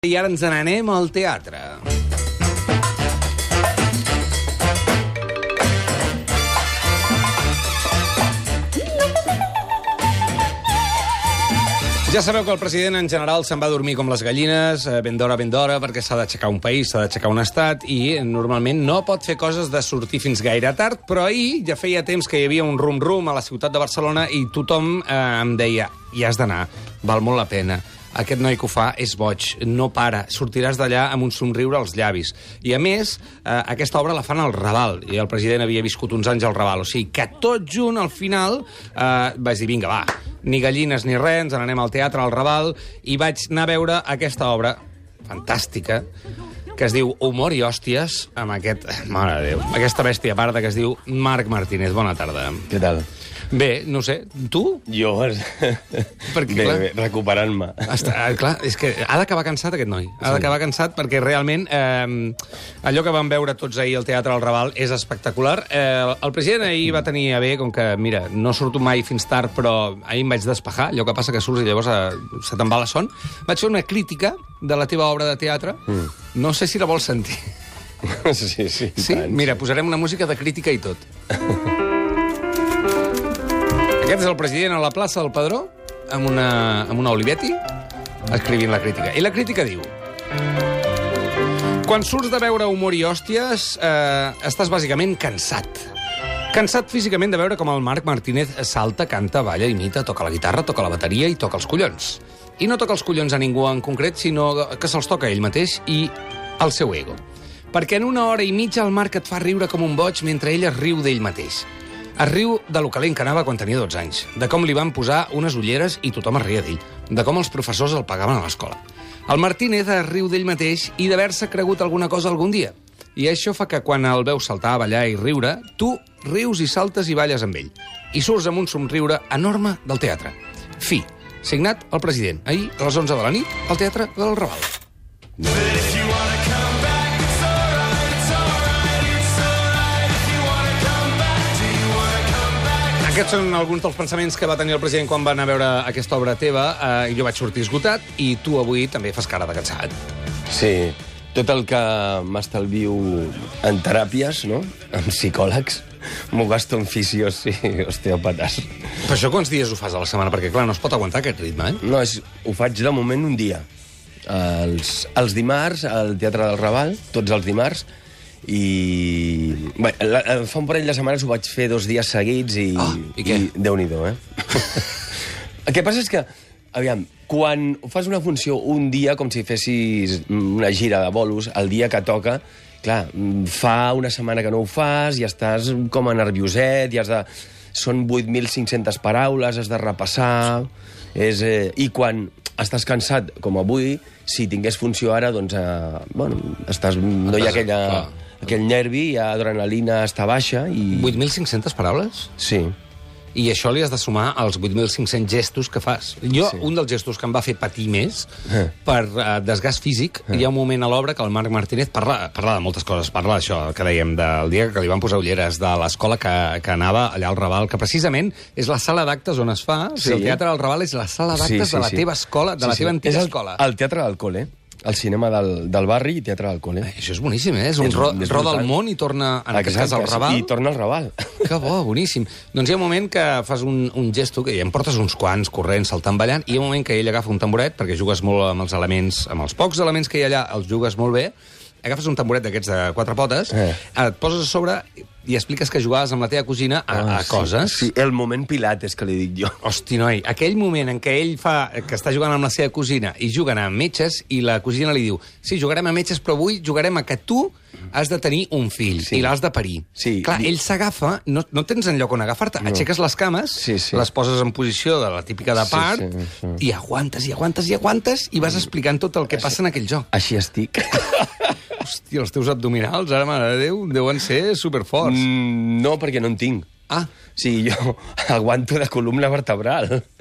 I ara ens n'anem al teatre. Ja sabeu que el president en general se'n va a dormir com les gallines, ben d'hora, perquè s'ha d'aixecar un país, s'ha d'aixecar un estat, i normalment no pot fer coses de sortir fins gaire tard, però ahir ja feia temps que hi havia un rum-rum a la ciutat de Barcelona i tothom em deia, hi has d'anar, val molt la pena. Aquest noi que ho fa és boig, no para, sortiràs d'allà amb un somriure als llavis. I a més, aquesta obra la fan al Raval, i el president havia viscut uns anys al Raval, o sigui que tot junt al final vaig dir, vinga, va, ni gallines ni res, ens n'anem al teatre, al Raval, i vaig anar a veure aquesta obra fantàstica, que es diu Humor i hòsties, amb aquest, mare de Déu, aquesta bèstia parda que es diu Marc Martínez. Bona tarda. Què tal? Bé, no sé, tu? Jo, Perquè, bé, recuperant-me. Clar, és que ha d'acabar cansat aquest noi. Ha d'acabar cansat perquè realment allò que vam veure tots ahir al Teatre del Raval és espectacular. El president ahir va tenir a bé, com que, mira, no surto mai fins tard, però ahir em vaig despejar, allò que passa que surts i llavors se te'n va la son. Vaig fer una crítica de la teva obra de teatre. No sé si la vols sentir. Sí. Sí? Mira, posarem una música de crítica i tot. Aquest és el president a la plaça del Pedró, amb una Olivetti, escrivint la crítica. I la crítica diu: quan surts de veure Humor i hòsties, estàs bàsicament cansat. Cansat físicament de veure com el Marc Martínez salta, canta, balla, imita, toca la guitarra, toca la bateria i toca els collons. I no toca els collons a ningú en concret, sinó que se'ls toca ell mateix i el seu ego. Perquè en una hora i mitja el Marc et fa riure com un boig mentre ell es riu d'ell mateix. Es riu de lo calent que anava quan tenia 12 anys, de com li van posar unes ulleres i tothom es ria d'ell, de com els professors el pagaven a l'escola. El Martínez es riu d'ell mateix i d'haver-se cregut alguna cosa algun dia. I això fa que quan el veus saltar, ballar i riure, tu rius i saltes i balles amb ell. I surts amb un somriure enorme del teatre. Fi. Signat el president. Ahir, a les 11 de la nit, al Teatre del Raval. Aquests són alguns dels pensaments que va tenir el president quan va anar a veure aquesta obra teva. Jo vaig sortir esgotat i tu avui també fas cara de cansat. Sí, tot el que m'estalvio en teràpies, no?, amb psicòlegs, m'ho gasto en fisios i osteòpates. Per això quants dies ho fas a la setmana? Perquè, clar, no es pot aguantar aquest ritme, No, ho faig de moment un dia. Els dimarts, al Teatre del Raval, tots els dimarts, i bé, fa un parell de setmanes ho vaig fer 2 dies seguits i què? I Déu-n'hi-do, El que passa és que, aviam, quan fas una funció un dia, com si fessis una gira de bolos, el dia que toca, clar, fa una setmana que no ho fas i estàs com a nervioset, i són 8.500 paraules, has de repassar, i quan estàs cansat, com avui, si tingués funció ara, doncs, no hi ha aquell nervi, ja adrenalina està baixa i... 8.500 paraules? Sí. I això li has de sumar als 8.500 gestos que fas. Jo, un dels gestos que em va fer patir més per desgast físic, hi ha un moment a l'obra que el Marc Martínez parla de moltes coses. Parla d'això que dèiem, del dia que li van posar ulleres, de l'escola que anava allà al Raval, que precisament és la sala d'actes on es fa. O sigui, el Teatre del Raval és la sala d'actes de la teva escola, de la teva antiga escola. El Teatre del Col·le. El cinema del barri i Teatre del Col·le. Això és boníssim, És un roda al món i torna, en aquest cas, al Raval. I torna al Raval. Que bo, boníssim. Doncs hi ha un moment que fas un gesto, que ja em portes uns quants corrents, saltant, ballant, i hi ha un moment que ell agafa un tamboret, perquè jugues molt amb els elements, amb els pocs elements que hi ha allà, els jugues molt bé, agafes un tamboret d'aquests de 4 potes, et poses a sobre i expliques que jugaves amb la teva cosina a coses. Sí, el moment Pilates, que li dic jo. Hosti, noi, aquell moment en què ell que està jugant amb la seva cosina i juguen a metges, i la cosina li diu, sí, jugarem a metges, però avui jugarem a que tu has de tenir un fill i l'has de parir. Sí. Clar, ell s'agafa, no tens enlloc on agafar-te, aixeques les cames, les poses en posició de la típica de part, i aguantes, i vas explicant tot el que passa en aquell joc. Així estic. Hòstia, els teus abdominals, ara, mare de Déu, deuen ser superforts. No, perquè no en tinc. Sí, jo aguanto de columna vertebral.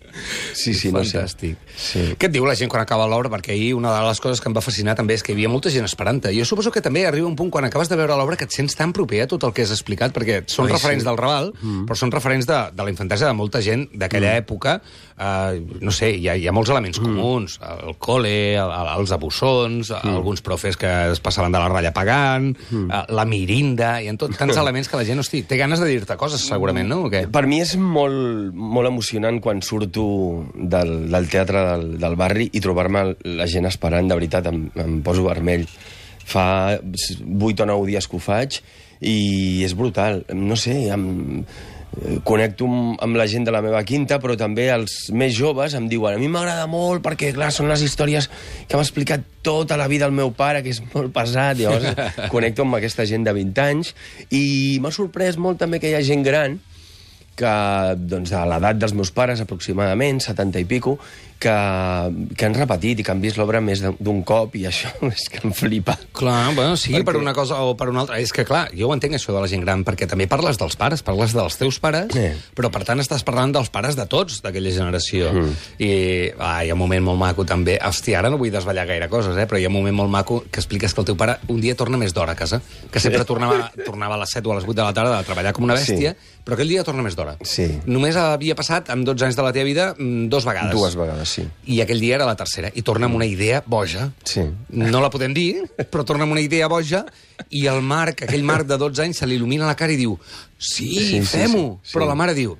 Sí, sí, no sé. Fantàstic. Sí. Què et diu la gent quan acaba l'obra? Perquè ahir una de les coses que em va fascinar també és que hi havia molta gent esperant-te. Jo suposo que també arriba un punt quan acabes de veure l'obra que et sents tan proper a tot el que has explicat, perquè són referents del Raval, però són referents de la infantesa de molta gent d'aquella època. No sé, hi ha molts elements comuns. El cole, els abussons, alguns profes que es passaven de la ratlla pagant, la mirinda, hi ha tants elements que la gent, hosti, té ganes de dir-te coses, segurament, no? O què? Per mi és molt, molt emocionant quan surto del teatre del barri i trobar-me la gent esperant, de veritat, em poso vermell. Fa 8 o 9 dies que ho faig i és brutal. No sé, connecto amb la gent de la meva quinta, però també els més joves em diuen a mi m'agrada molt perquè, clar, són les històries que m'ha explicat tota la vida el meu pare, que és molt pesat. Llavors connecto amb aquesta gent de 20 anys i m'ha sorprès molt també que hi ha gent gran que, doncs, a l'edat dels meus pares, aproximadament, 70 i pico, que han repetit i que han vist l'obra més d'un cop, i això és que em flipa. Clar, bueno, sigui per una cosa o per una altra. És que, clar, jo ho entenc, això de la gent gran, perquè també parles dels pares, parles dels teus pares, però, per tant, estàs parlant dels pares de tots d'aquella generació. I hi ha un moment molt maco, també. Hòstia, ara no vull desvetllar gaire coses, però hi ha un moment molt maco que expliques que el teu pare un dia torna més d'hora a casa, que sempre tornava a les 7 o a les 8 de la tarda de treballar com una bèstia, però aquell dia torna més d'hora. Sí. Només havia passat, amb 12 anys de la teva vida, 2 vegades. 2 vegades, sí. I aquell dia era la tercera. I torna amb una idea boja. Sí. No la podem dir, però torna amb una idea boja i el Marc, aquell Marc de 12 anys, se li il·lumina la cara i diu sí, fem-ho. Sí. Però la mare diu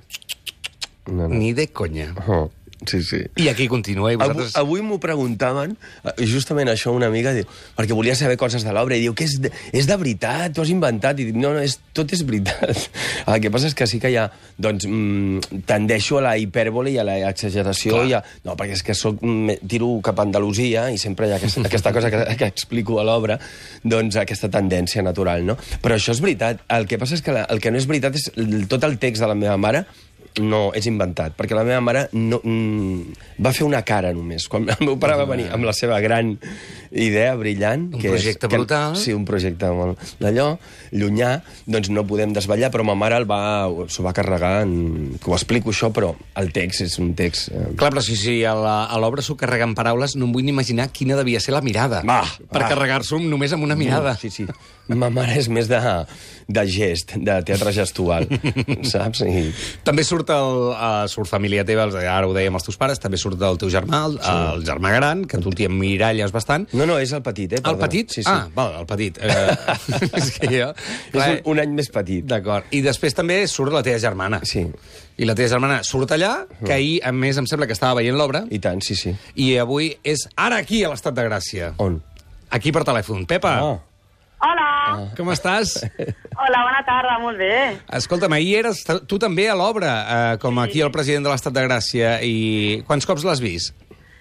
ni de conya. Sí, sí. I aquí continua. I vosaltres... Avui m'ho preguntaven, justament això, una amiga, diu, perquè volia saber coses de l'obra, i diu que és de veritat, t'ho has inventat, i dic, no, tot és veritat. El que passa és que sí que hi ha, doncs, tendeixo a la hipèrbole i a l'exageració, no, perquè és que tiro cap a Andalusia, i sempre hi ha aquesta cosa que explico a l'obra, doncs aquesta tendència natural, no? Però això és veritat. El que passa és que el que no és veritat és tot el text de la meva mare. No, és inventat, perquè la meva mare va fer una cara només. Quan el meu pare va venir amb la seva gran idea brillant... Un projecte brutal. Sí, un projecte molt d'allò, llunyà, doncs no podem desvetllar, però ma mare s'ho va carregar, que ho explico això, però el text és un text... Clar, però si a l'obra s'ho carrega en paraules, no em vull ni imaginar quina devia ser la mirada. Per carregar-s'ho només amb una mirada. Sí, sí. Ma mare és més de gest, de teatre gestual, saps? També surt família teva, ara ho dèiem els teus pares, també surt el teu germà, el germà gran, que tu t'hi emmiralles bastant. No, és el petit, El petit? Sí. El petit. És que jo... És un any més petit. D'acord. I després també surt la teva germana. Sí. I la teva germana surt allà, que ahir, a més, em sembla que estava veient l'obra. I tant, sí, sí. I avui és ara aquí, a l'Estat de Gràcia. On? Aquí per telèfon. Pepa! Hola! Com estàs? Hola, bona tarda, molt bé. Escolta'm, ahir eres tu també a l'obra, com aquí el president de l'Estat de Gràcia, i quants cops l'has vist?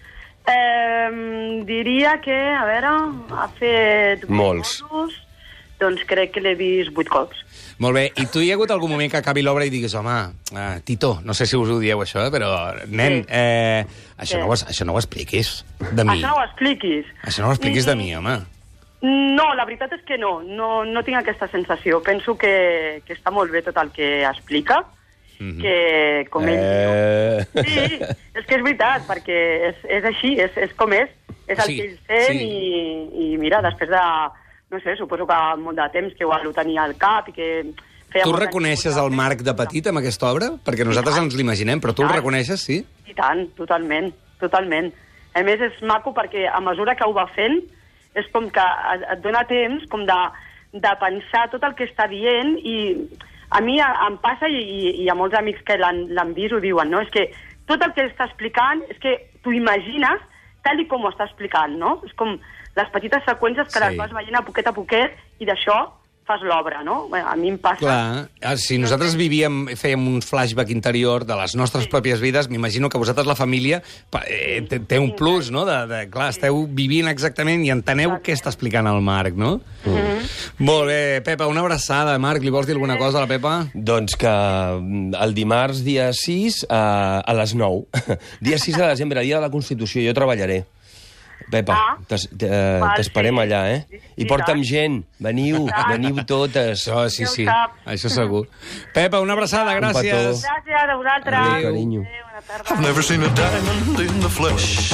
Diria que, a veure, ha fet... Molts. Doncs crec que l'he vist 8 cops. Molt bé, i tu hi ha hagut algun moment que acabi l'obra i diguis, home, Tito, no sé si us ho dieu això, però, nen, això no ho expliquis de mi. Això no ho expliquis? Això no ho expliquis de mi, home. No, la veritat és que no tinc aquesta sensació. Penso que està molt bé tot el que explica, que com ell... Sí, és que és veritat, perquè és així, és com és el que ell sent, i mira, després de, no sé, suposo que molt de temps que igual ho tenia al cap i que... Tu reconeixes el Marc de petit amb aquesta obra? Perquè nosaltres ens l'imaginem, però tu el reconeixes, sí? I tant, totalment. A més, és maco perquè a mesura que ho va fent és com que et dona temps com de pensar tot el que està dient, i a mi em passa, i a molts amics que l'han vist ho diuen, no? És que tot el que està explicant és que t'ho imagines tal i com ho està explicant, no? És com les petites seqüències que les vas veient a poquet, i d'això fas l'obra, no? A mi em passa... Clar, si nosaltres fèiem un flashback interior de les nostres pròpies vides, m'imagino que vosaltres, la família, té un plus, no? Clar, esteu vivint exactament i enteneu què està explicant el Marc, no? Molt bé, Pepa, una abraçada. Marc, li vols dir alguna cosa a la Pepa? Doncs que el dimarts, dia 6, a les 9, dia 6 de desembre, dia de la Constitució, jo treballaré. Pepa, t'esperem sí. allà, eh? I porta'm gent, veniu totes. Sí, això segur. Pepa, una abraçada, gràcies. Gràcies a vosaltres. Adéu, carinyo. Bona tarda. I've never seen a diamond in the flesh.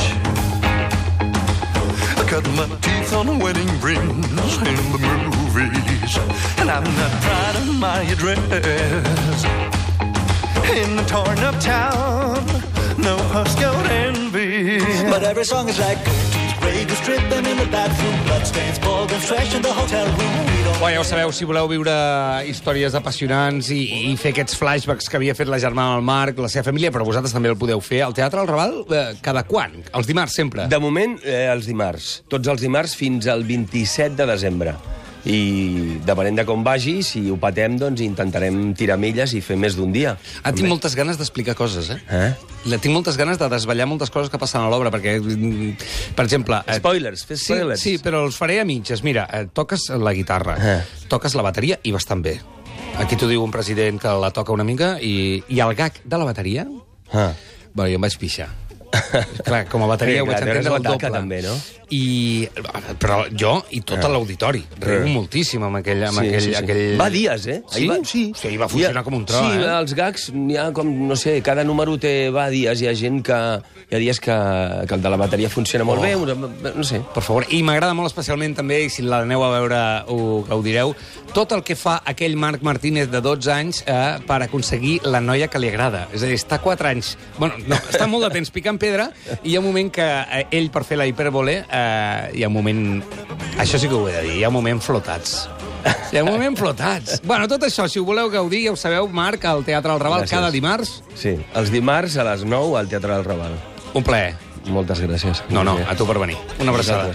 I cut my teeth on wedding rings in the movies, and I'm not proud of my address. In the torn-up town, no Huskell envy. But every song is like Vegas tripping in the bathroom, bloodstains, ballroom, fresh in the hotel room. Ja ho sabeu, si voleu viure històries apassionants i fer aquests flashbacks que havia fet la germana del Marc, la seva família, però vosaltres també el podeu fer al Teatre del Raval cada quan? Els dimarts, sempre? De moment, els dimarts. Tots els dimarts fins al 27 de desembre. I depenent de com vagi, si ho patem, doncs intentarem tirar milles i fer més d'un dia. Tinc moltes ganes d'explicar coses, Tinc moltes ganes de desvetllar moltes coses que passen a l'obra, perquè, per exemple... Spoilers, fes spoilers. Sí, però els faré a mitges. Mira, toques la guitarra, toques la bateria i bastant bé. Aquí t'ho diu un president que la toca una mica i el gag de la bateria... Bueno, jo em vaig pixar. Clar, com a bateria ho vaig entendre el doble. També, no? Però jo i tot l'auditori riu moltíssim amb aquell... Va dies, eh? Sí? Sí, va funcionar com un tro, Sí, els gags, hi ha com, no sé, cada número té va dies, hi ha gent que... Hi ha dies que el de la bateria funciona molt bé, no sé. Per favor, i m'agrada molt especialment també, i si l'aneu a veure ho gaudireu, tot el que fa aquell Marc Martínez de 12 anys per aconseguir la noia que li agrada. És a dir, està 4 anys... Bueno, no, està molt de temps picant pedra, i hi ha un moment que ell, per fer la hipèrbole, hi ha un moment... Això sí que ho he de dir, hi ha un moment flotats. Hi ha un moment flotats. Bueno, tot això, si ho voleu gaudir, ja ho sabeu, Marc, al Teatre del Raval, cada dimarts. Sí, els dimarts a les 9 al Teatre del Raval. Un plaer. Moltes gràcies. No, a tu per venir. Una abraçada.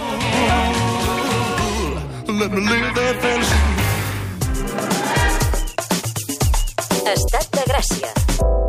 Let me live that fantasy. Estat de Gràcia.